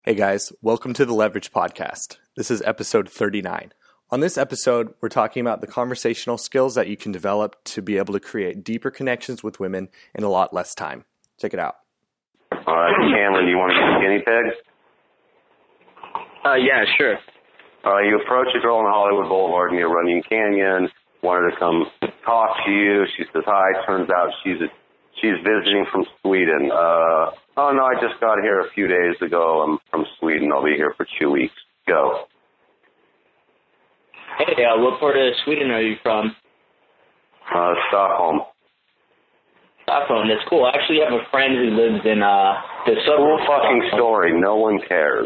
Hey guys, welcome to the Leverage Podcast. This is episode 39. On this episode, we're talking about the conversational skills that you can develop to be able to create deeper connections with women in a lot less time. Check it out. All right, Cameron, do you want to be guinea pigs? Yeah, sure. All right, you approach a girl on Hollywood Boulevard near Runyon Canyon, want her to come talk to you. She says hi. Turns out she's visiting from Sweden. Oh, no, I just got here a few days ago. I'm from Sweden. I'll be here for 2 weeks. Go. Hey, what part of Sweden are you from? Stockholm. Stockholm, that's cool. I actually have a friend who lives in the suburbs. Cool fucking story. No one cares.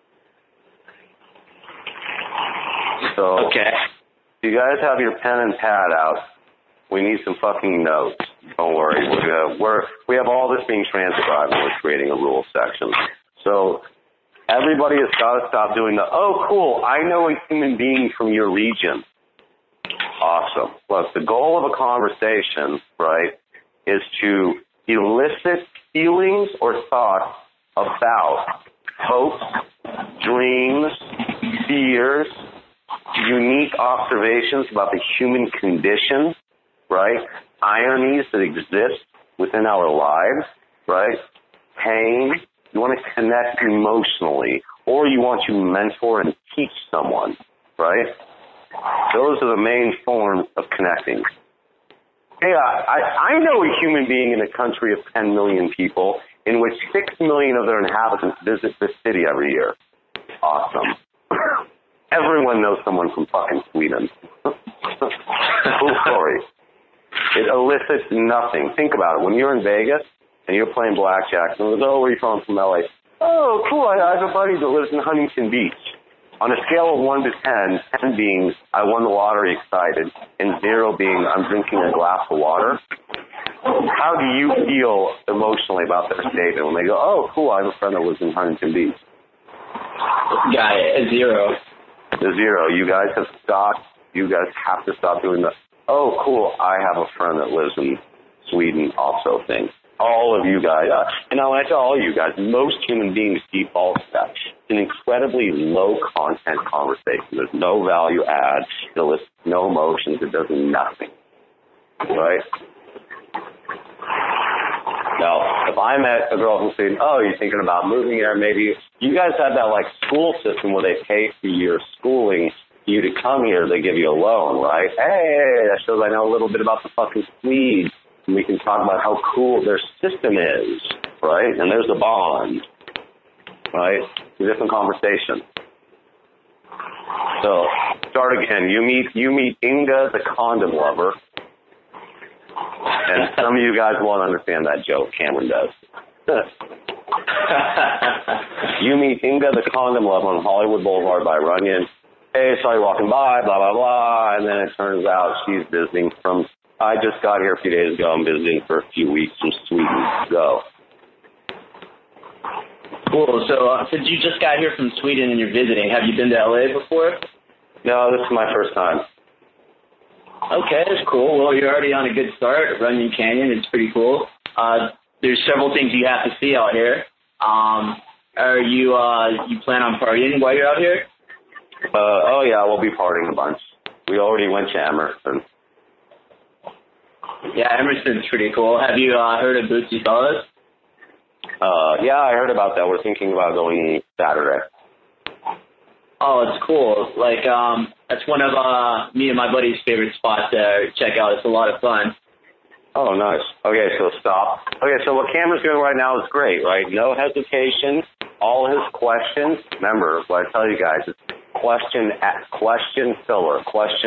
So, okay. You guys have your pen and pad out. We need some fucking notes. Don't worry. We have all this being transcribed and we're creating a rules section. So everybody has got to stop doing oh, cool, I know a human being from your region. Awesome. Look, the goal of a conversation, right, is to elicit feelings or thoughts about hopes, dreams, fears, unique observations about the human condition, right? Ironies that exist within our lives, right? Pain. You want to connect emotionally, or you want to mentor and teach someone, right? Those are the main forms of connecting. Hey, I know a human being in a country of 10 million people in which 6 million of their inhabitants visit this city every year. Awesome. Everyone knows someone from fucking Sweden. Cool story. It elicits nothing. Think about it. When you're in Vegas and you're playing blackjack, and where are you from LA? Oh, cool. I have a buddy that lives in Huntington Beach. On a scale of 1 to 10, 10 being I won the lottery excited, and 0 being I'm drinking a glass of water, how do you feel emotionally about their statement when they go, oh, cool, I have a friend that lives in Huntington Beach? Got it. A 0. A 0. You guys have to stop doing the oh, cool, I have a friend that lives in Sweden also thing. All of you guys, and now when I tell all you guys, most human beings default to that. It's an incredibly low-content conversation. There's no value add. It elicits no emotions. It does nothing. Right? Now, if I met a girl from Sweden, oh, you're thinking about moving there, maybe you guys have that, like, school system where they pay for your schooling. You to come here, they give you a loan, right? Hey, that shows I know a little bit about the fucking Swedes. And we can talk about how cool their system is, right? And there's a bond, right? It's a different conversation. So, start again. You meet Inga, the condom lover. And some of you guys won't understand that joke. Cameron does. You meet Inga, the condom lover on Hollywood Boulevard by Runyon. Hey, saw you walking by, blah, blah, blah, and then it turns out she's visiting I just got here a few days ago. I'm visiting for a few weeks from Sweden. Go. Cool. So since you just got here from Sweden and you're visiting, have you been to LA before? No, this is my first time. Okay, that's cool. Well, you're already on a good start. Runyon Canyon, it's pretty cool. There's several things you have to see out here. Are you plan on partying while you're out here? Oh, yeah, we'll be partying a bunch. We already went to Emerson. Yeah, Emerson's pretty cool. Have you heard of Bootsy Fellas? Yeah, I heard about that. We're thinking about going Saturday. Oh, it's cool. Like, that's one of me and my buddy's favorite spots to check out. It's a lot of fun. Oh, nice. Okay, so stop. Okay, so what Cameron's doing right now is great, right? No hesitation. All his questions. Remember, what I tell you guys, it's question filler.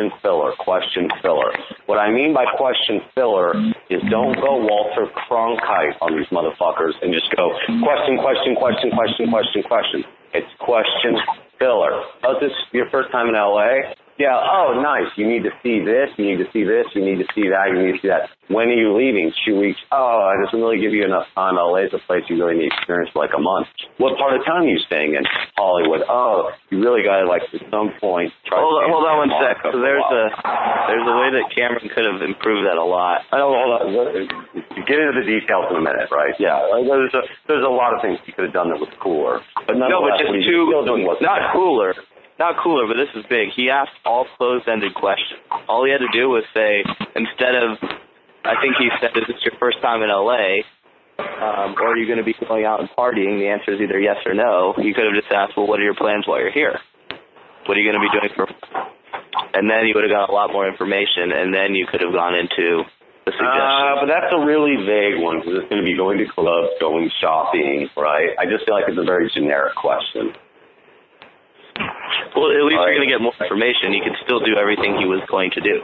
What I mean by question filler is don't go Walter Cronkite on these motherfuckers and just go question. It's question filler. Oh, this is your first time in LA? Yeah, oh, nice. You need to see this, you need to see this, you need to see that, you need to see that. When are you leaving? 2 weeks. Oh, it doesn't really give you enough time. LA is a place you really need to experience for like a month. What part of town are you staying in? Hollywood. Oh, you really got to, like, at some point try Hold on 1 sec. So there's a way that Cameron could have improved that a lot. I know, hold on. Get into the details in a minute, right? Yeah, there's a lot of things you could have done that was cooler. But no, but just not cooler. Not cooler, but this is big. He asked all closed-ended questions. All he had to do was say, instead of, I think he said, is this your first time in L.A., or are you going to be going out and partying? The answer is either yes or no. He could have just asked, well, what are your plans while you're here? What are you going to be doing for... And then you would have got a lot more information, and then you could have gone into the suggestions. But that's a really vague one, because it's going to be going to clubs, going shopping, right? I just feel like it's a very generic question. Well, at least you're going to get more information. He could still do everything he was going to do.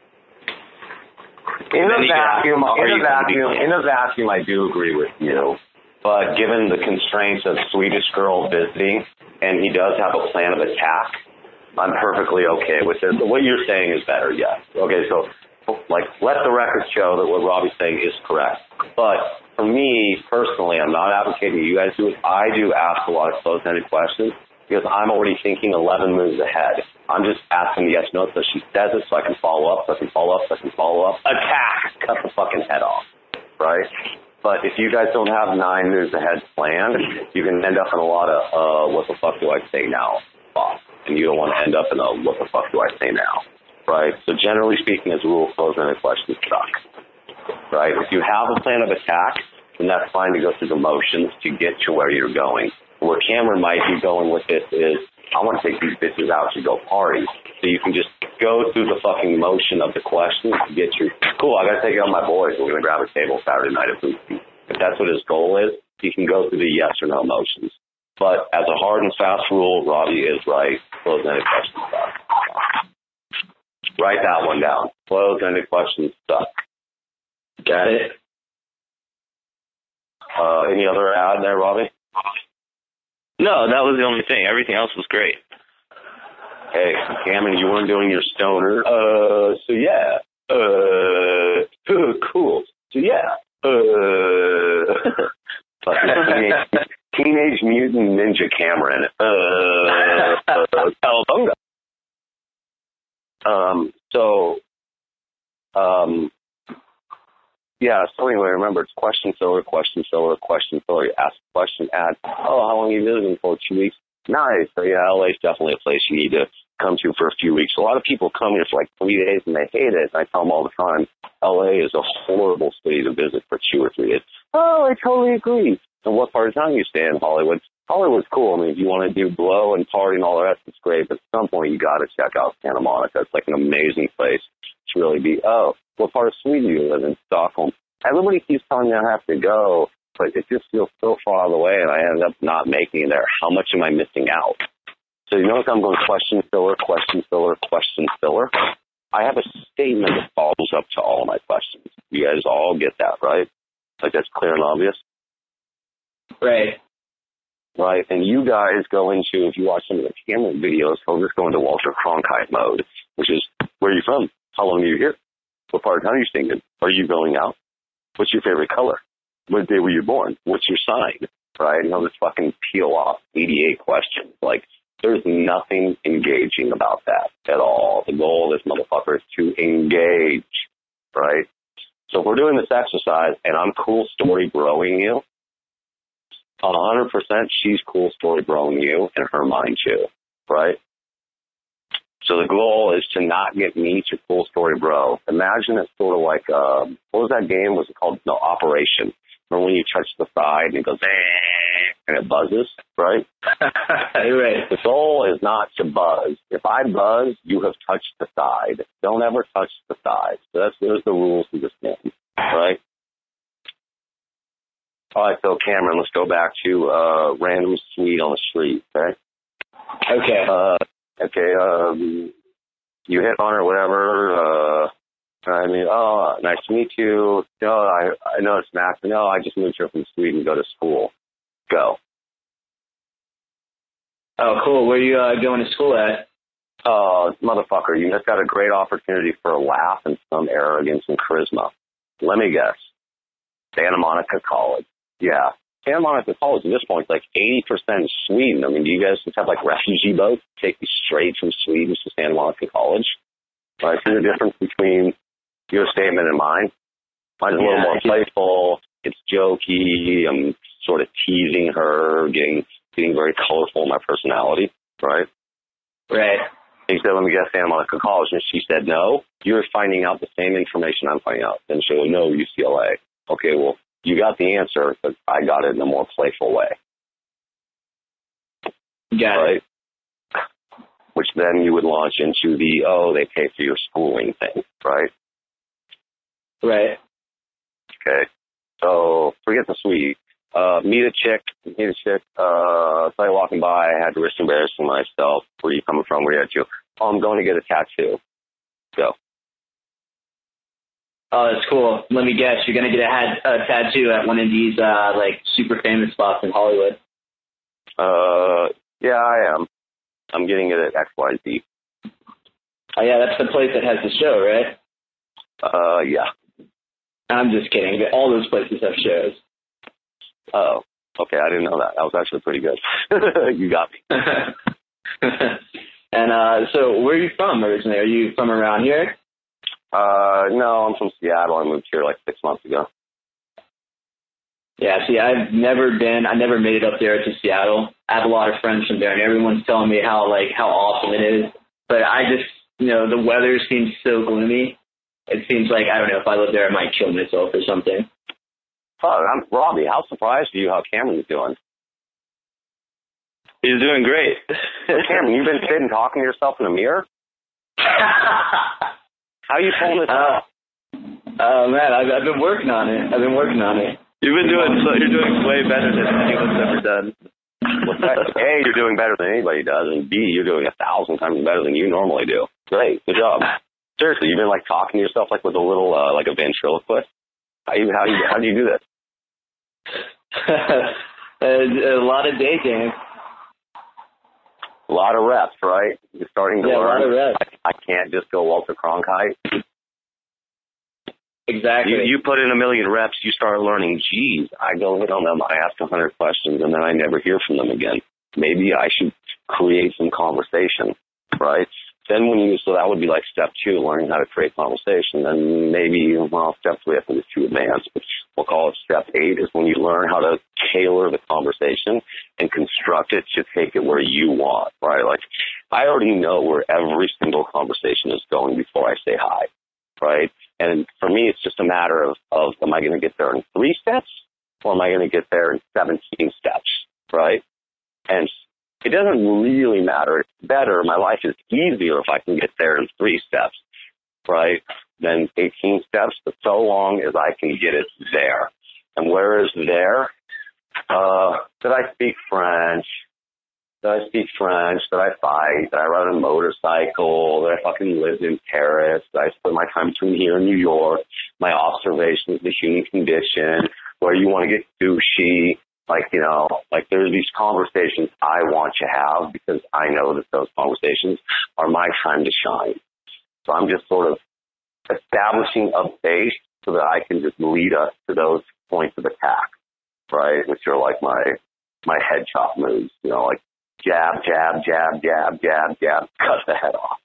In a vacuum, I do agree with you. But given the constraints of Swedish girl visiting, and he does have a plan of attack, I'm perfectly okay with it. What you're saying is better, yes. Okay, so, like, let the record show that what Robbie's saying is correct. But for me, personally, I'm not advocating you guys do it. I do ask a lot of closed-ended questions, because I'm already thinking 11 moves ahead. I'm just asking the yes, no, so she says it so I can follow up, Attack! Cut the fucking head off, right? But if you guys don't have 9 moves ahead planned, you can end up in a lot of, what the fuck do I say now? And you don't want to end up in a, what the fuck do I say now? Right? So generally speaking, as a rule, closed-ended questions suck. Right? If you have a plan of attack, then that's fine to go through the motions to get to where you're going. Where Cameron might be going with this is, I want to take these bitches out to go party. So you can just go through the fucking motion of the question to get your, cool, I got to take it on my boys. We're going to grab a table Saturday night at Bootsy. If that's what his goal is, he can go through the yes or no motions. But as a hard and fast rule, Robbie is right. Closed-ended questions suck. Write that one down. Closed-ended questions suck. Got it. Any other add there, Robbie? No, that was the only thing. Everything else was great. Hey, Cameron, you weren't doing your stoner. So yeah. Cool. So yeah. Teenage Mutant Ninja Cameron. Cowabunga. Yeah, so anyway, remember, it's question filler. You ask a question, add, oh, how long are you visiting for? 2 weeks? Nice. So yeah, LA is definitely a place you need to come to for a few weeks. A lot of people come here for like 3 days and they hate it. And I tell them all the time, LA is a horrible city to visit for 2 or 3 days. Oh, I totally agree. And what part of town you stay in? Hollywood? Hollywood's cool. I mean, if you want to do blow and party and all the rest, it's great. But at some point, you got to check out Santa Monica. It's like an amazing place to really be. Oh, what part of Sweden do you live in? Stockholm. Everybody keeps telling me I have to go, but it just feels so far out of the way, and I end up not making it there. How much am I missing out? So you notice I'm going question filler. I have a statement that follows up to all of my questions. You guys all get that, right? Like that's clear and obvious? Right. Right, and you guys go into, if you watch some of the Cameron videos, he'll just go into Walter Cronkite mode, which is, where are you from? How long are you here? What part of town are you staying in? Are you going out? What's your favorite color? What day were you born? What's your sign? Right, and he'll just fucking peel off 88 questions. Like, there's nothing engaging about that at all. The goal of this motherfucker is to engage, right? So if we're doing this exercise, and I'm cool story broing you, 100% she's cool story broing you in her mind too, right? So the goal is to not get me to cool story bro. Imagine it's sort of like, what was that game? Was it called? No, Operation. Remember when you touch the side and it goes, and it buzzes, right? Right. The goal is not to buzz. If I buzz, you have touched the side. Don't ever touch the side. So there's the rules of this game, right? All right, so Cameron, let's go back to random Swede on the street, okay? Okay. You hit on her, whatever. I mean, oh, nice to meet you. No, I know it's Max. No, I just moved here from Sweden to go to school. Go. Oh, cool. Where are you going to school at? motherfucker, you just got a great opportunity for a laugh and some arrogance and charisma. Let me guess. Santa Monica College. Yeah. Santa Monica College at this point is like 80% Sweden. I mean, do you guys just have like refugee boats take you straight from Sweden to Santa Monica College? Right? See the difference between your statement and mine? Mine's a little more playful. It's jokey. I'm sort of teasing her, getting very colorful in my personality. Right? Right. He said, let me guess, Santa Monica College. And she said, no, you're finding out the same information I'm finding out. And she goes, no, UCLA. Okay, well, you got the answer, but I got it in a more playful way. Got it. Which then you would launch into the, they pay for your schooling thing, right? Right. Okay. So forget the sweet. Meet a chick. Saw you walking by. I had to risk embarrassing myself. Where are you coming from? Where are you at you? Oh, I'm going to get a tattoo. Go. Oh, that's cool. Let me guess. You're going to get a tattoo at one of these, like, super famous spots in Hollywood. Yeah, I am. I'm getting it at XYZ. Oh, yeah, that's the place that has the show, right? Yeah. I'm just kidding. All those places have shows. Oh, okay. I didn't know that. That was actually pretty good. You got me. And so where are you from originally? Are you from around here? No, I'm from Seattle. I moved here like 6 months ago. Yeah, see, I never made it up there to Seattle. I have a lot of friends from there, and everyone's telling me how awesome it is. But I just, the weather seems so gloomy. It seems like, I don't know, if I lived there, I might kill myself or something. Oh, I'm Robbie. How surprised are you how Cameron's doing? He's doing great. Cameron, you've been sitting talking to yourself in the mirror? How are you pulling this off? Oh, man, I've been working on it. You're doing way better than anyone's ever done. A, you're doing better than anybody does, and B, you're doing 1,000 times better than you normally do. Great, good job. Seriously, you've been like talking to yourself like with a little like a ventriloquist. How do you do this? A lot of day games. A lot of reps, right? You're starting to learn. A lot of reps. I can't just go Walter Cronkite. Exactly. You put in 1,000,000 reps, you start learning. Geez, I go hit on them, I ask 100 questions, and then I never hear from them again. Maybe I should create some conversation, right? Then so that would be like step 2, learning how to create conversation. Then maybe, step 3 I think is too advanced, but we'll call it step 8 is when you learn how to tailor the conversation and construct it to take it where you want, right? Like, I already know where every single conversation is going before I say hi, right? And for me, it's just a matter of am I going to get there in 3 steps or am I going to get there in 17 steps, right? And it doesn't really matter. It's better. My life is easier if I can get there in 3 steps, right, than 18 steps, but so long as I can get it there. And where is there? Did I speak French? Did I fight? Did I ride a motorcycle? Did I fucking live in Paris? Did I spend my time between here and New York? My observation of the human condition, where you want to get sushi. There's these conversations I want to have because I know that those conversations are my time to shine. So I'm just sort of establishing a base so that I can just lead us to those points of attack, right? Which are like my head chop moves, like jab, jab, jab, jab, jab, jab, cut the head off,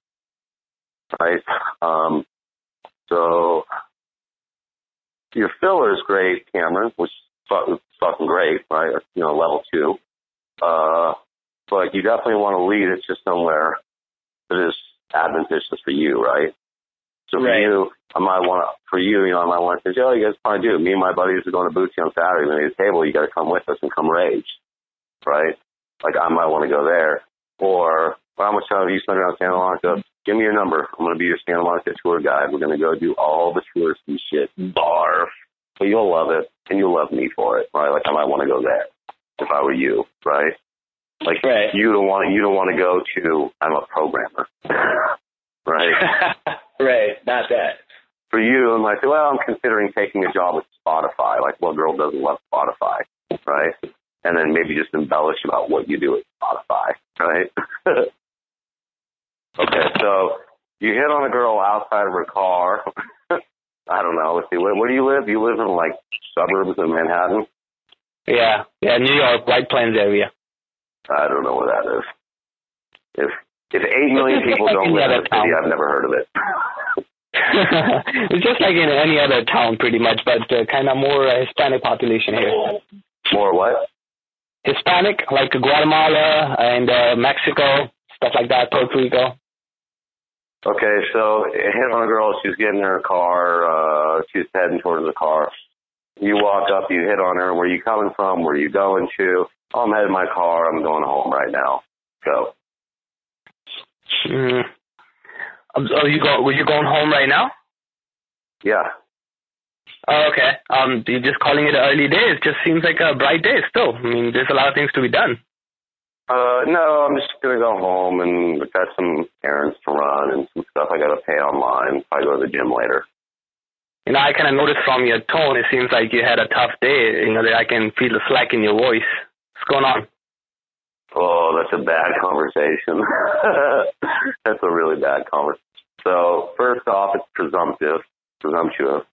right? So your filler is great, Cameron, which is fucking great, right? Level 2. But you definitely want to lead it to somewhere that is advantageous for you, right? So for you, I might want to say, you guys want to do? Me and my buddies are going to Bootsy on Saturday. We need a table. You got to come with us and come rage, right? Like, I might want to go there. Or, how much time have you spent around Santa Monica? Give me your number. I'm going to be your Santa Monica tour guide. We're going to go do all the touristy shit. Barf. But you'll love it, and you'll love me for it, right? Like, I might want to go there if I were you, right? Like, you don't want to go to, I'm a programmer, right? Right, not that. For you, I might say, I'm considering taking a job with Spotify. Like, what girl doesn't love Spotify, right? And then maybe just embellish about what you do at Spotify, right? Okay, so you hit on a girl outside of her car. I don't know. Let's see. Where do you live? You live in, like, suburbs of Manhattan? Yeah, New York, White Plains area. I don't know where that is. If 8 million people don't live in the city, I've never heard of it. It's just like in any other town, pretty much, but kind of more Hispanic population here. More what? Hispanic, like Guatemala and Mexico, stuff like that, Puerto Rico. Okay, so hit on a girl. She's getting in her car. She's heading towards the car. You walk up. You hit on her. Where you coming from? Where you going to? Oh, I'm heading my car. I'm going home right now. Go. Were you going home right now? Yeah. Oh, okay. You're just calling it early days. Just seems like a bright day still. I mean, there's a lot of things to be done. No, I'm just going to go home and I've got some errands to run and some stuff I got to pay online. Probably go to the gym later. You know, I kind of noticed from your tone, it seems like you had a tough day. You know, that I can feel the slack in your voice. What's going on? Oh, that's a bad conversation. That's a really bad conversation. So, first off, it's presumptuous. Presumptuous.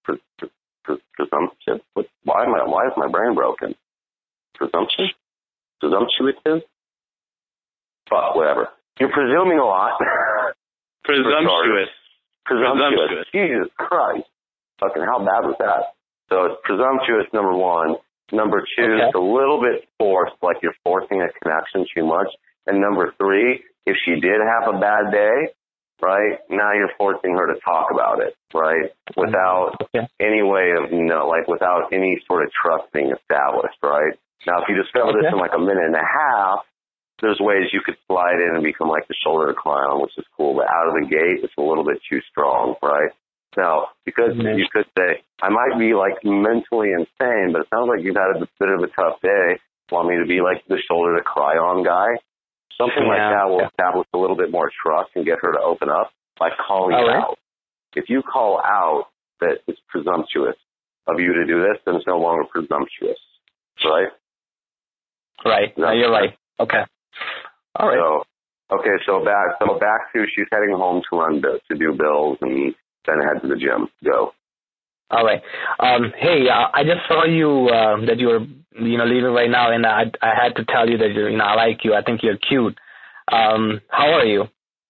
Why is my brain broken? Presumptuous? Presumptuous? Fuck, whatever. You're presuming a lot. Presumptuous. Presumptuous. Jesus Christ. Fucking how bad was that? So it's presumptuous, number one. Number two, It's a little bit forced, like you're forcing a connection too much. And number three, if she did have a bad day, right, now you're forcing her to talk about it, right, without any way of, without any sort of trust being established, right? Now, if you discover this in like a minute and a half, there's ways you could slide in and become like the shoulder to cry on, which is cool. But out of the gate, it's a little bit too strong, right? Now, because you could say, I might be like mentally insane, but it sounds like you've had a bit of a tough day. Want me to be like the shoulder to cry on guy? Something like that will establish a little bit more trust and get her to open up by calling out. If you call out that it's presumptuous of you to do this, then it's no longer presumptuous, right? Right. No, you're right. Okay. All right. So back to she's heading home to do bills and then head to the gym. Go. All right. Hey, I just saw you that you were leaving right now, and I had to tell you that I like you. I think you're cute. How are you?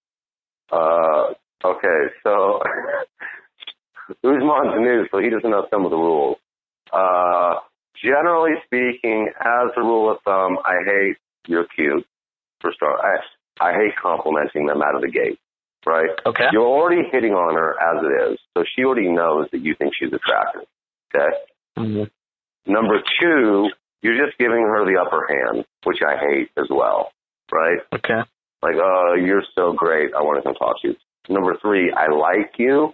Okay. So Usman's new, so he doesn't know some of the rules. Generally speaking, as a rule of thumb, I hate you're cute. For start, I hate complimenting them out of the gate, right? Okay. You're already hitting on her as it is, so she already knows that you think she's attractive, okay? Mm-hmm. Number two, you're just giving her the upper hand, which I hate as well, right? Okay. Like, oh, you're so great, I want to come talk to you. Number three, I like you.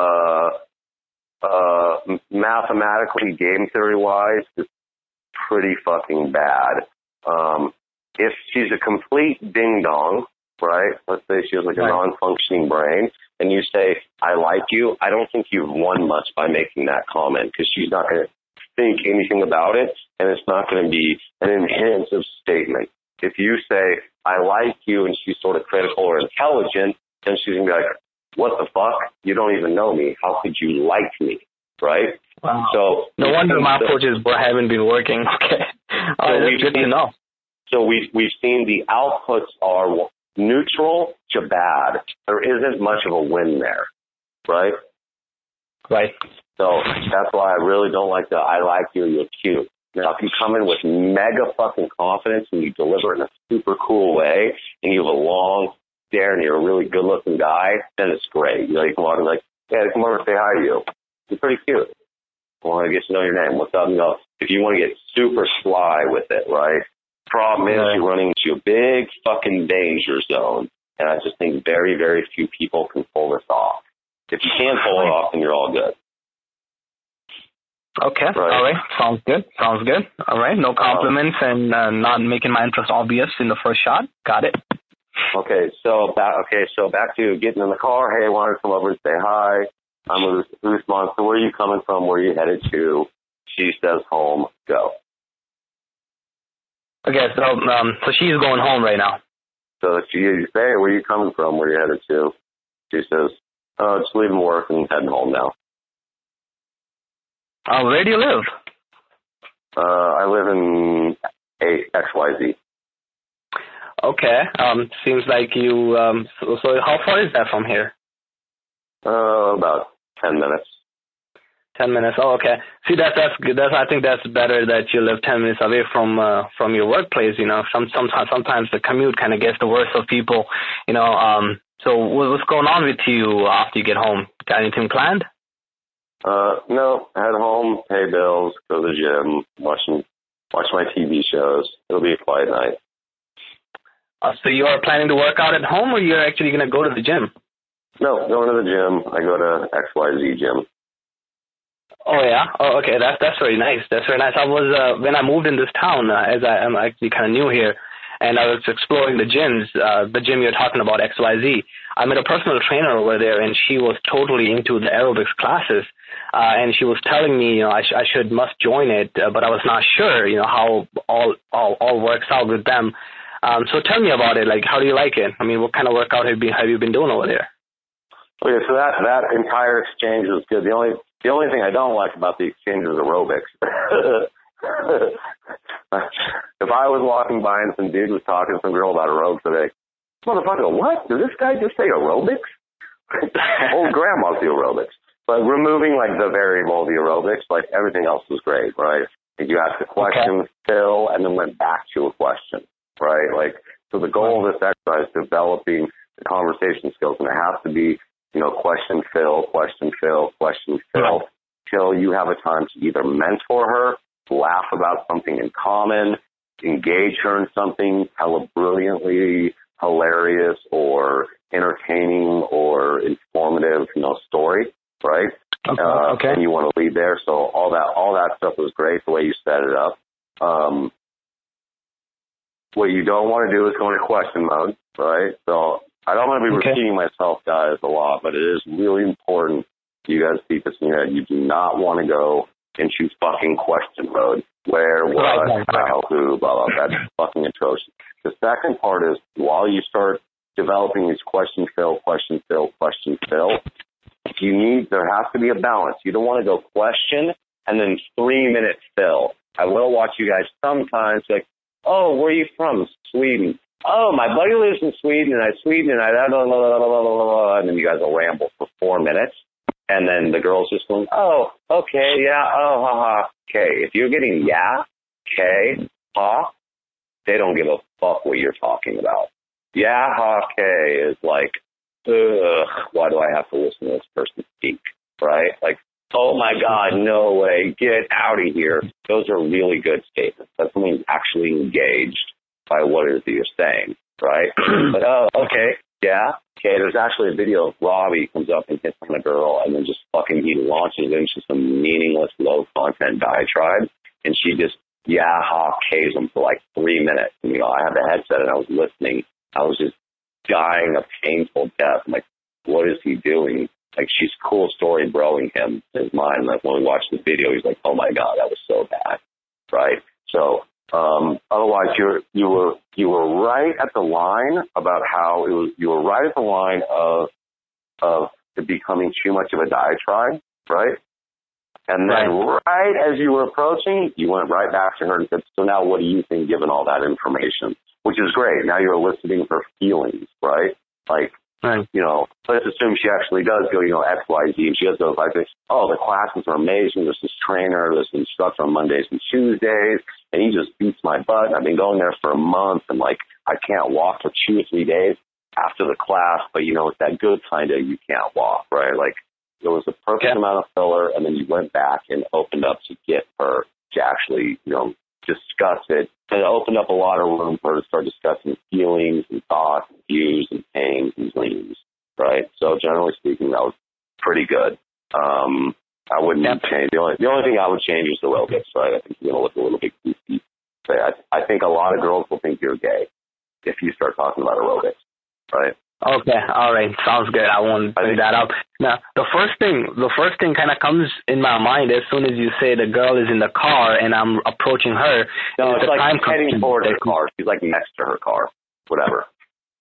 Mathematically, game theory-wise, it's pretty fucking bad. If she's a complete ding-dong, right, let's say she has like a non-functioning brain, and you say, I like you, I don't think you've won much by making that comment, because she's not going to think anything about it, and it's not going to be an enhanced statement. If you say, I like you, and she's sort of critical or intelligent, then she's going to be like, what the fuck? You don't even know me. How could you like me? Right? Wow. So no wonder my approaches haven't been working. Okay. That's good to know. So we've seen the outputs are neutral to bad. There isn't much of a win there. Right? Right. So that's why I really don't like the I like you, you're cute. Now, if you come in with mega fucking confidence and you deliver it in a super cool way and you have a long stare and you're a really good-looking guy, then it's great. You come on and like, yeah, come over and say hi to you. You're pretty cute. I want to get to know your name. What's up? If you want to get super sly with it, right? Problem is you're running into a big fucking danger zone. And I just think very, very few people can pull this off. If you can't pull it off, then you're all good. Okay. Right. All right. Sounds good. All right. No compliments and not making my interest obvious in the first shot. Got it. Okay. So back to getting in the car. Hey, I wanted to come over and say hi. I'm Usman. So where are you coming from? Where are you headed to? She says home. Go. Okay. So she's going home right now. So she say, hey, where are you coming from? Where are you headed to? She says, oh, just leaving work and heading home now. Where do you live? I live in XYZ. Okay. Seems like you. So how far is that from here? About 10 minutes. 10 minutes. Oh, okay. See, that's good. I think that's better that you live 10 minutes away from your workplace. You know, sometimes the commute kind of gets the worst of people. You know. So what's going on with you after you get home? Got anything planned? No. Head home, pay bills, go to the gym, watch my TV shows. It'll be a quiet night. So you are planning to work out at home, or you're actually going to go to the gym? No, going to the gym. I go to XYZ gym. Oh yeah. Oh, okay. That's very nice. That's very nice. I was when I moved in this town, as I am actually kind of new here, and I was exploring the gyms. The gym you're talking about, XYZ. I met a personal trainer over there, and she was totally into the aerobics classes. And she was telling me, you know, I must join it, but I was not sure, you know, how all works out with them. So tell me about it. Like, how do you like it? I mean, what kind of workout have you been doing over there? Okay, so that entire exchange was good. The only thing I don't like about the exchange is aerobics. If I was walking by and some dude was talking to some girl about aerobics today, motherfucker, what? Did this guy just say aerobics? Old grandma's the aerobics. But removing like the variable of the aerobics, like everything else was great, right? Like you asked a question, fill, and then went back to a question, right? Like, so the goal of this exercise is developing the conversation skills, and it has to be, you know, question, fill, till you have a time to either mentor her, laugh about something in common, engage her in something, tell a brilliantly hilarious or entertaining or informative, you know, story, right? Okay. And you want to lead there. So all that stuff was great, the way you set it up. What you don't want to do is go into question mode, right? So I don't want to be repeating myself, guys, a lot, but it is really important you guys keep this in your head. You do not want to go into fucking question mode. Where, what, how, who, blah, blah, blah. That's fucking atrocious. The second part is while you start developing these question, fill, there has to be a balance. You don't want to go question and then 3 minutes fill. I will watch you guys sometimes like, oh, where are you from? Sweden. Oh, my buddy lives in Sweden, and and then you guys will ramble for 4 minutes, and then the girl's just going, oh, okay, yeah, oh, ha, okay. If you're getting yeah, okay, ha, they don't give a fuck what you're talking about. Yeah, ha, okay is like, ugh, why do I have to listen to this person speak, right? Like, oh my God, no way, get out of here. Those are really good statements. That's someone actually engaged by what it is that you're saying, right? But, oh, okay, yeah, okay, there's actually a video of Robbie comes up and hits on a girl and then just fucking he launches into some meaningless, low-content diatribe, and she just, yeah, ha-kays him for like 3 minutes. And, you know, I had the headset and I was listening. I was just dying a painful death. I'm like, what is he doing? Like, she's cool story broing him in his mind. Like, when we watched the video, he's like, oh my God, that was so bad, right? So, otherwise, you were right at the line about how it was. You were right at the line of it becoming too much of a diatribe, right? And then right as you were approaching, you went right back to her and said, so now what do you think given all that information? Which is great. Now you're eliciting her feelings, right? Like, you know, let's assume she actually does go, you know, X, Y, Z, and she does those like this, oh, the classes are amazing. There's this trainer, there's an instructor on Mondays and Tuesdays, and he just beats my butt. I've been going there for a month, and, like, I can't walk for 2 or 3 days after the class, but, you know, it's that good kind of you can't walk, right? Like, there was a perfect amount of filler, and then you went back and opened up to get her to actually, you know, discuss it. And it opened up a lot of room for her to start discussing feelings and thoughts and views and pains and dreams, right? So generally speaking, that was pretty good. I wouldn't change. The only thing I would change is the aerobics, right? I think you're going to look a little bit goofy. But I think a lot of girls will think you're gay if you start talking about aerobics, right? Okay, all right, sounds good. I won't bring that up. Now, the first thing kind of comes in my mind as soon as you say the girl is in the car and I'm approaching her. No, it's like heading toward her car. She's like next to her car, whatever.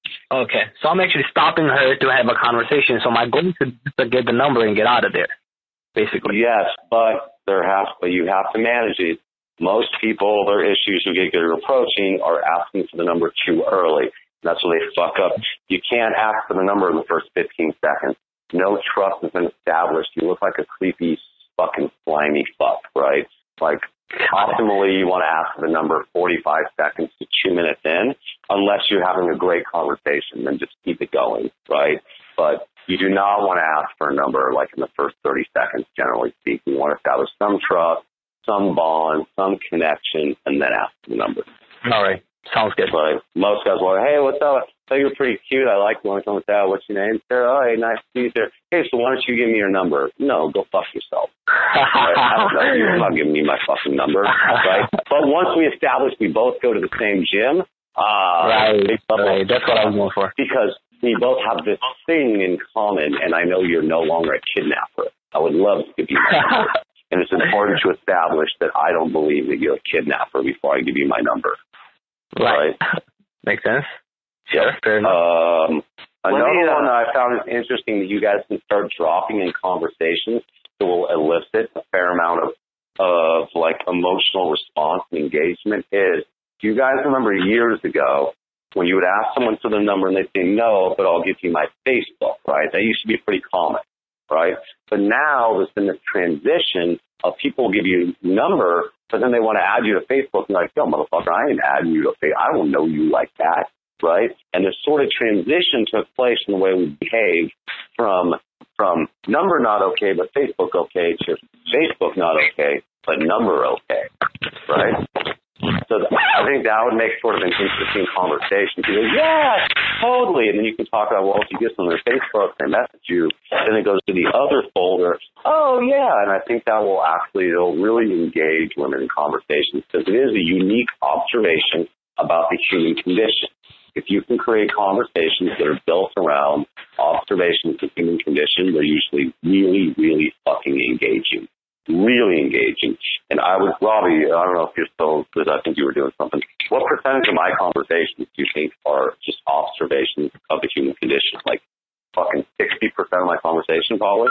Okay, so I'm actually stopping her to have a conversation. So my goal is to get the number and get out of there, basically. Yes, but you have to manage it. Most people, their issues who get good at approaching are asking for the number too early. That's where they fuck up. You can't ask for the number in the first 15 seconds. No trust has been established. You look like a creepy, fucking slimy fuck, right? Like, optimally, you want to ask for the number 45 seconds to 2 minutes in, unless you're having a great conversation, then just keep it going, right? But you do not want to ask for a number like in the first 30 seconds, generally speaking. You want to establish some trust, some bond, some connection, and then ask for the number. All right. Sounds good. Right. Most guys will, hey, what's up? Oh, you're pretty cute. I like you. Want to come with that? What's your name? Sarah. Oh, hey, nice to meet you. Hey, so why don't you give me your number? No, go fuck yourself. Right? I don't know. You're not giving me my fucking number. Right? But once we establish we both go to the same gym, right. That's what I was going for. Because we both have this thing in common, and I know you're no longer a kidnapper. I would love to give you my number. And it's important to establish that I don't believe that you're a kidnapper before I give you my number. Right. Makes sense. Sure. Fair enough. Another one that I found is interesting that you guys can start dropping in conversations that will elicit a fair amount of like emotional response and engagement is, do you guys remember years ago when you would ask someone for their number and they'd say, no, but I'll give you my Facebook, right? That used to be pretty common, right? But now there's been this transition of people give you a number, but then they want to add you to Facebook and like, yo, motherfucker, I ain't adding you to Facebook. I don't know you like that, right? And this sort of transition took place in the way we behave from number not okay, but Facebook okay, to Facebook not okay, but number okay, right? So I think that would make sort of an interesting conversation. You go, yeah, totally. And then you can talk about, well, if you get someone on their Facebook, they message you, then it goes to the other folder. Oh, yeah. And I think that will it'll really engage women in conversations because it is a unique observation about the human condition. If you can create conversations that are built around observations of the human condition, they're usually really, really fucking engaging. Really engaging. And Robbie, I don't know if you're still, because I think you were doing something. What percentage of my conversations do you think are just observations of the human condition? Like fucking 60% of my conversation, probably?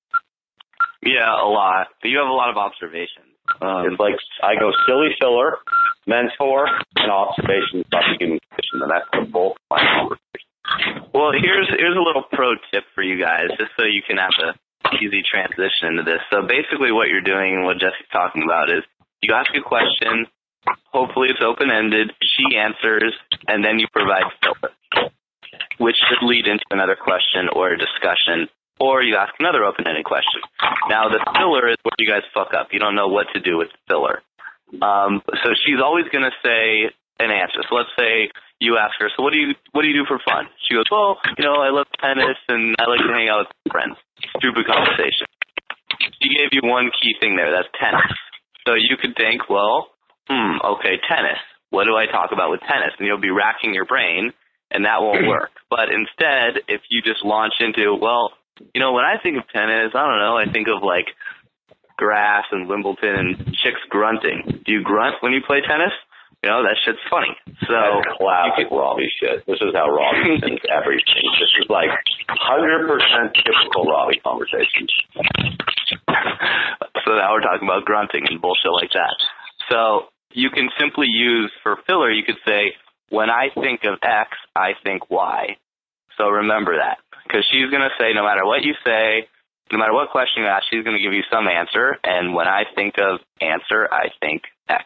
Yeah, a lot. But you have a lot of observations. It's like I go silly filler, mentor, and observations about the human condition, and that's the bulk of my conversation. Well, here's a little pro tip for you guys, just so you can have a easy transition into this. So basically what you're doing and what Jesse's talking about is you ask a question, hopefully it's open-ended, she answers, and then you provide filler, which should lead into another question or a discussion, or you ask another open-ended question. Now the filler is where you guys fuck up. You don't know what to do with the filler. So she's always going to say an answer. So let's say you ask her, so what do you do for fun? She goes, well, I love tennis and I like to hang out with friends. Stupid conversation. She gave you one key thing there, that's tennis. So you could think, well, okay, tennis. What do I talk about with tennis? And you'll be racking your brain, and that won't work. But instead, if you just launch into, well, when I think of tennis, I don't know, I think of like grass and Wimbledon and chicks grunting. Do you grunt when you play tennis? That shit's funny. So that's classic Robbie shit. This is how Robbie thinks everything. This is like 100% typical Robbie conversation. So now we're talking about grunting and bullshit like that. So you can simply use, for filler, you could say, when I think of X, I think Y. So remember that. Because she's going to say, no matter what you say, no matter what question you ask, she's going to give you some answer. And when I think of answer, I think X.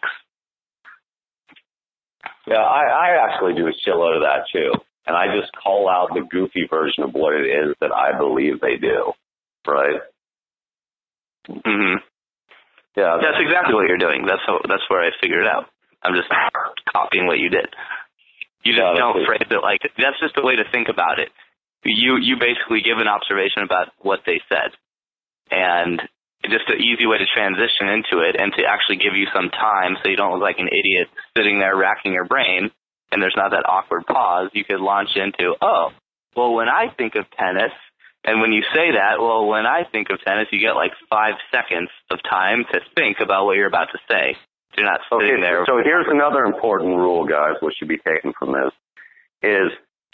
Yeah, I actually do a shitload of that too. And I just call out the goofy version of what it is that I believe they do. Right? Mm-hmm. Yeah. That's exactly what you're doing. That's where I figured it out. I'm just copying what you did. You just don't phrase it like, that's just a way to think about it. You basically give an observation about what they said. And just an easy way to transition into it and to actually give you some time so you don't look like an idiot sitting there racking your brain and there's not that awkward pause. You could launch into, oh, well, when I think of tennis, and when you say that, well, when I think of tennis, you get like 5 seconds of time to think about what you're about to say. You're not sitting there. So here's another important rule, guys, what should be taken from this, is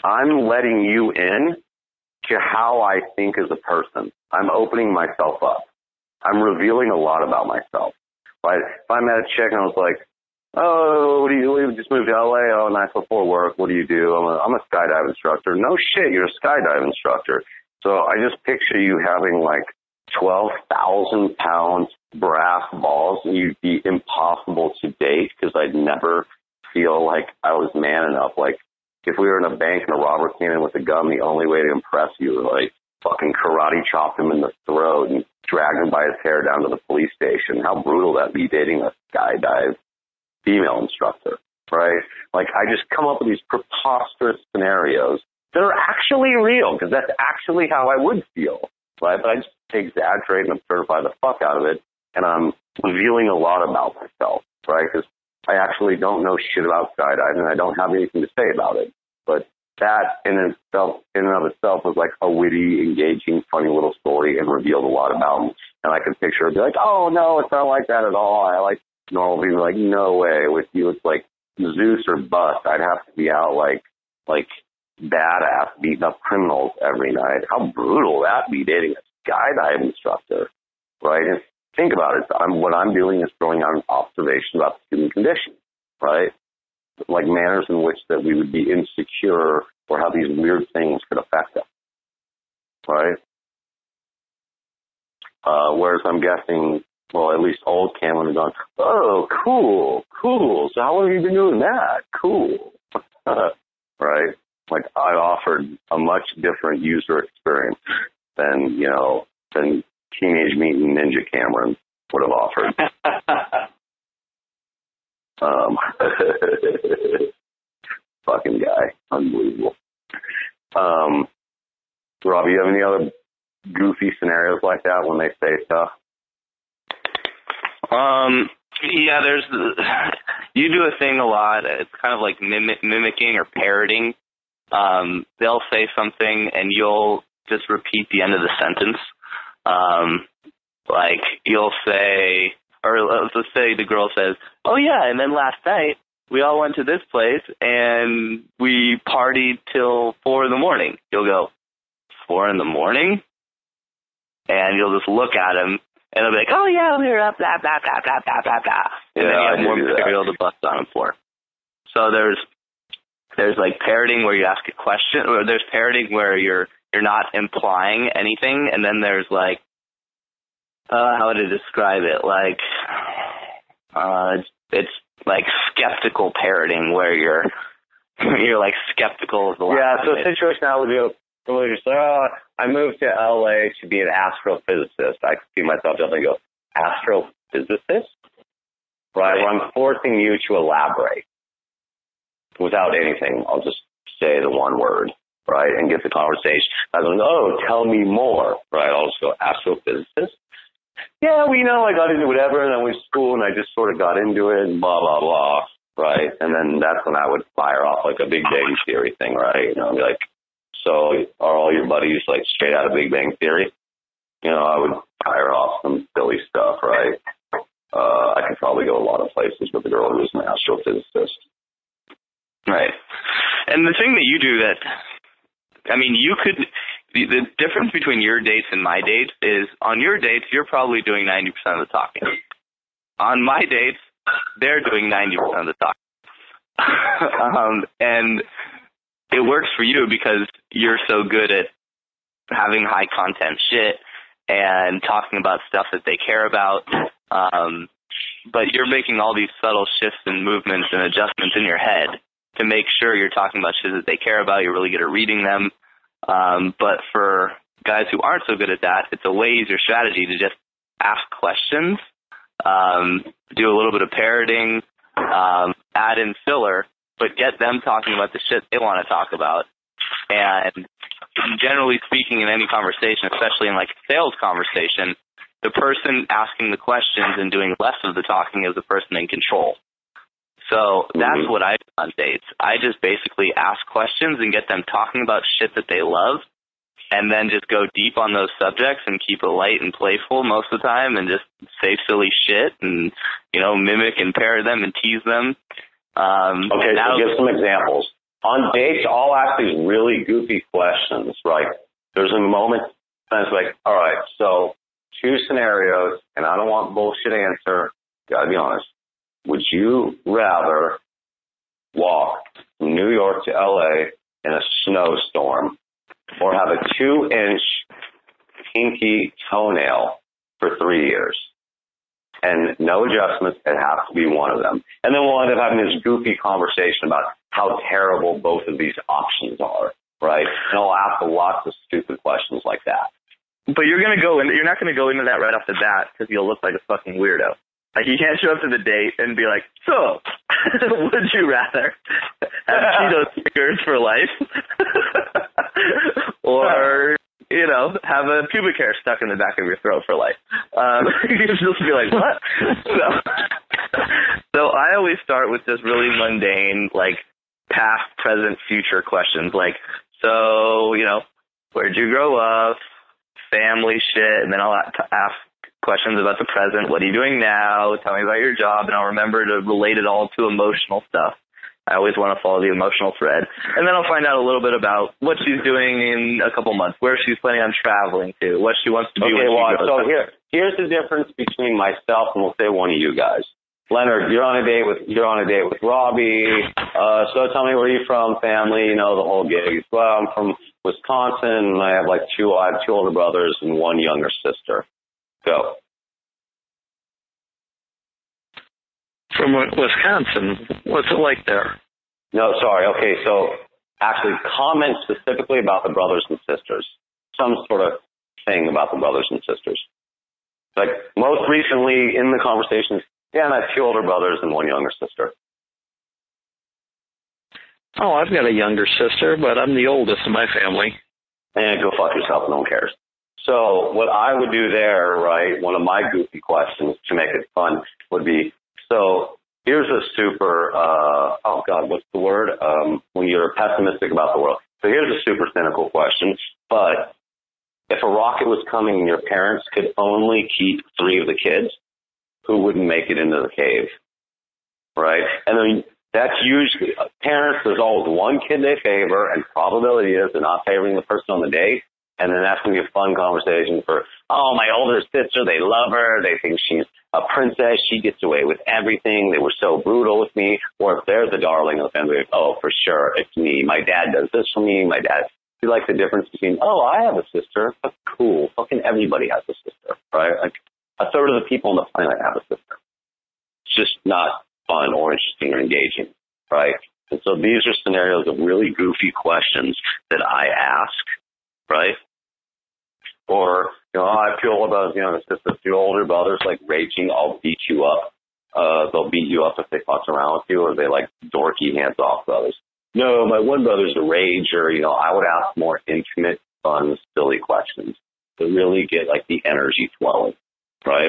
I'm letting you in to how I think as a person. I'm opening myself up. I'm revealing a lot about myself. Right? If I met a chick and I was like, oh, what do you just moved to LA? Oh, nice before work. What do you do? I'm a skydive instructor. No shit, you're a skydive instructor. So I just picture you having like 12,000 pounds brass balls, and you'd be impossible to date because I'd never feel like I was man enough. Like if we were in a bank and a robber came in with a gun, the only way to impress you was like fucking karate chop him in the throat and drag him by his hair down to the police station. How brutal that'd be, dating a skydive female instructor, right? Like I just come up with these preposterous scenarios that are actually real because that's actually how I would feel, right? But I just exaggerate and absurdify the fuck out of it, and I'm revealing a lot about myself, right? Because I actually don't know shit about skydiving, and I don't have anything to say about it. But that in and of itself was like a witty, engaging, funny little story and revealed a lot about me. And I could picture it be like, oh no, it's not like that at all. I like normal people. Like, no way. With you, it's like Zeus or bust. I'd have to be out like badass beating up criminals every night. How brutal that'd be, dating a skydive instructor, right? And think about it. What I'm doing is throwing out an observation about the human condition, right? Like manners in which that we would be insecure or how these weird things could affect us, right? Whereas I'm guessing, well, at least old Cam would have gone, oh, cool. So how long have you been doing that? Cool. Right? Like I offered a much different user experience than Teenage Mutant Ninja Cameron would have offered. Fucking guy. Unbelievable. Rob, you have any other goofy scenarios like that when they say stuff? Yeah, you do a thing a lot. It's kind of like mimicking or parroting. They'll say something and you'll just repeat the end of the sentence. Like you'll say, or let's say the girl says, oh yeah, and then last night we all went to this place and we partied till 4 a.m. You'll go, 4 a.m? And you'll just look at him and they'll be like, oh yeah, we were up, blah, blah, blah, blah, blah, blah, blah. And then you have more material to bust on him for. So there's like parroting where you ask a question, or there's parroting where you're not implying anything, and then there's like, how would I describe it? Like, it's like skeptical parroting where you're like skeptical of the last. Yeah, so the situation I would do, just like, oh, I moved to LA to be an astrophysicist. I could see myself definitely go, astrophysicist? Right, where I'm forcing you to elaborate. Without anything, I'll just say the one word, right, and get the conversation. I was like, oh, tell me more, right? I'll just go, astrophysicist? Yeah, I got into whatever, and I went to school, and I just sort of got into it, and blah, blah, blah, right? And then that's when I would fire off like a Big Bang Theory thing, right? I'd be like, so are all your buddies like straight out of Big Bang Theory? I would fire off some silly stuff, right? I could probably go a lot of places with a girl who's an astrophysicist. Right. And the thing that you do the difference between your dates and my dates is on your dates, you're probably doing 90% of the talking. On my dates, they're doing 90% of the talking. And it works for you because you're so good at having high content shit and talking about stuff that they care about. But you're making all these subtle shifts and movements and adjustments in your head to make sure you're talking about shit that they care about. You're really good at reading them. But for guys who aren't so good at that, it's a way easier strategy to just ask questions, do a little bit of parroting, add in filler, but get them talking about the shit they want to talk about. And generally speaking, in any conversation, especially in like a sales conversation, the person asking the questions and doing less of the talking is the person in control. So that's what I do on dates. I just basically ask questions and get them talking about shit that they love, and then just go deep on those subjects and keep it light and playful most of the time and just say silly shit and, mimic and parrot them and tease them. Okay, so give some examples. On dates, I'll ask these really goofy questions. Like, there's a moment, and it's like, all right, so 2 scenarios, and I don't want bullshit answer. Gotta be honest. Would you rather walk from New York to LA in a snowstorm or have a 2-inch pinky toenail for 3 years? And no adjustments, it has to be one of them. And then we'll end up having this goofy conversation about how terrible both of these options are, right? And I'll ask lots of stupid questions like that. But you're not going to go into that right off the bat because you'll look like a fucking weirdo. Like, you can't show up to the date and be like, so, would you rather have Cheeto stickers for life? Or, you know, have a pubic hair stuck in the back of your throat for life? You just be like, what? So I always start with just really mundane, like, past, present, future questions. Like, so, you know, where'd you grow up? Family shit. And then I'll ask questions about the present. What are you doing now? Tell me about your job. And I'll remember to relate it all to emotional stuff. I always want to follow the emotional thread. And then I'll find out a little bit about what she's doing in a couple months, where she's planning on traveling to, what she wants to do. Okay, well, so here's the difference between myself and we'll say one of you guys. Leonard, you're on a date with Robbie. So tell me, where are you from? Family, you know, the whole gig. Well, I'm from Wisconsin, and I have two older brothers and 1 younger sister. Go. From Wisconsin. What's it like there? No, sorry. Okay, so actually comment specifically about the brothers and sisters. Some sort of thing about the brothers and sisters. Like, most recently in the conversations, yeah, and I have 2 older brothers and 1 younger sister. Oh, I've got a younger sister, but I'm the oldest in my family. And go fuck yourself, no one cares. So what I would do there, right, one of my goofy questions to make it fun would be, so here's a super, what's the word? When you're pessimistic about the world. So here's a super cynical question, but if a rocket was coming and your parents could only keep 3 of the kids, who wouldn't make it into the cave, right? And then that's usually, parents, there's always 1 kid they favor, and probability is they're not favoring the person on the date. And then that's going to be a fun conversation for, oh, my older sister, they love her. They think she's a princess. She gets away with everything. They were so brutal with me. Or if they're the darling of the family, oh, for sure, it's me. My dad does this for me. My dad, you like the difference between, oh, I have a sister. That's cool. Fucking everybody has a sister, right? Like, a third of the people on the planet have a sister. It's just not fun or interesting or engaging, right? And so these are scenarios of really goofy questions that I ask, right? Or, you know, I feel about, you know, it's just a few older brothers like raging, I'll beat you up. They'll beat you up if they fuck around with you, or they like dorky hands off brothers. No, my one brother's a rager. You know, I would ask more intimate, fun, silly questions to really get like the energy flowing, right?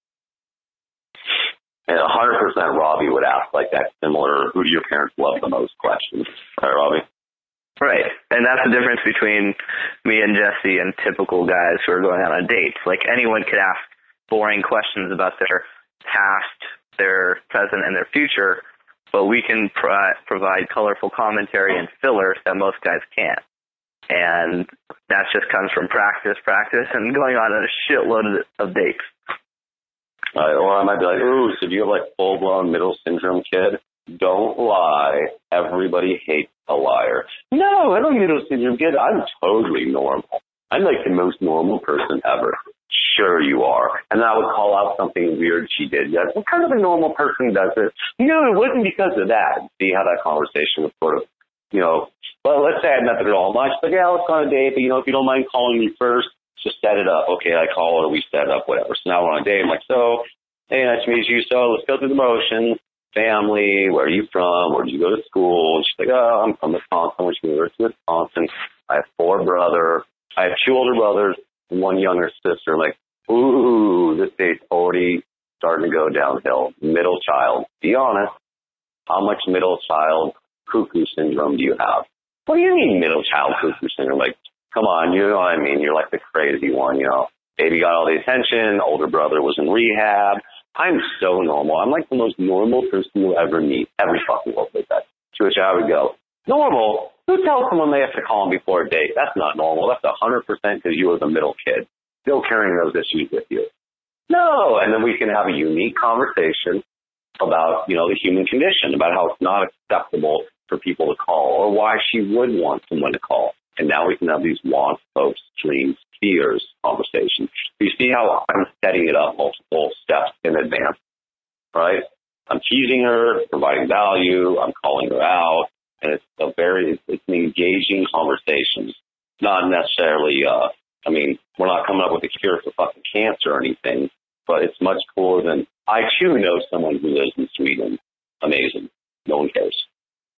And 100% Robbie would ask like that similar, who do your parents love the most questions. Right, Robbie? Right. And that's the difference between me and Jesse and typical guys who are going out on dates. Like, anyone could ask boring questions about their past, their present, and their future, but we can provide colorful commentary and fillers that most guys can't. And that just comes from practice, and going on a shitload of dates. Or I might be like, ooh, so do you have like full-blown middle syndrome kid? Don't lie. Everybody hates a liar. No, I don't have middle syndrome kid. I'm totally normal. I'm like the most normal person ever. Sure you are. And I would call out something weird she did. Yes, what kind of a normal person does this? No, it wasn't because of that. See how that conversation was sort of, you know, well, let's say I met the girl all much, but yeah, let's go on a date, but you know, if you don't mind calling me first, just set it up. Okay, I call her, we set it up, whatever. So now we're on a date. I'm like, so, hey, nice to meet you. So let's go through the motions. Family, where are you from? Where did you go to school? And she's like, oh, I'm from Wisconsin. Which University of Wisconsin. I have 4 brothers. I have 2 older brothers and 1 younger sister. I'm like, ooh, this date's already starting to go downhill. Middle child. Be honest. How much middle child cuckoo syndrome do you have? What do you mean middle child cuckoo syndrome? Like, come on, you know what I mean? You're like the crazy one, you know. Baby got all the attention. Older brother was in rehab. I'm so normal. I'm like the most normal person you'll ever meet. Every fucking world like that. To which I would go, Normal? Who tells someone they have to call them before a date? That's not normal. That's 100% because you were the middle kid, still carrying those issues with you. No, and then we can have a unique conversation about, the human condition, about how it's not acceptable for people to call or why she would want someone to call. And now we can have these wants, hopes, dreams, fears conversations. You see how I'm setting it up multiple steps in advance, right? I'm teasing her, providing value, I'm calling her out, and it's an engaging conversation. It's not necessarily, we're not coming up with a cure for fucking cancer or anything, but it's much cooler than, I too know someone who lives in Sweden. Amazing. No one cares.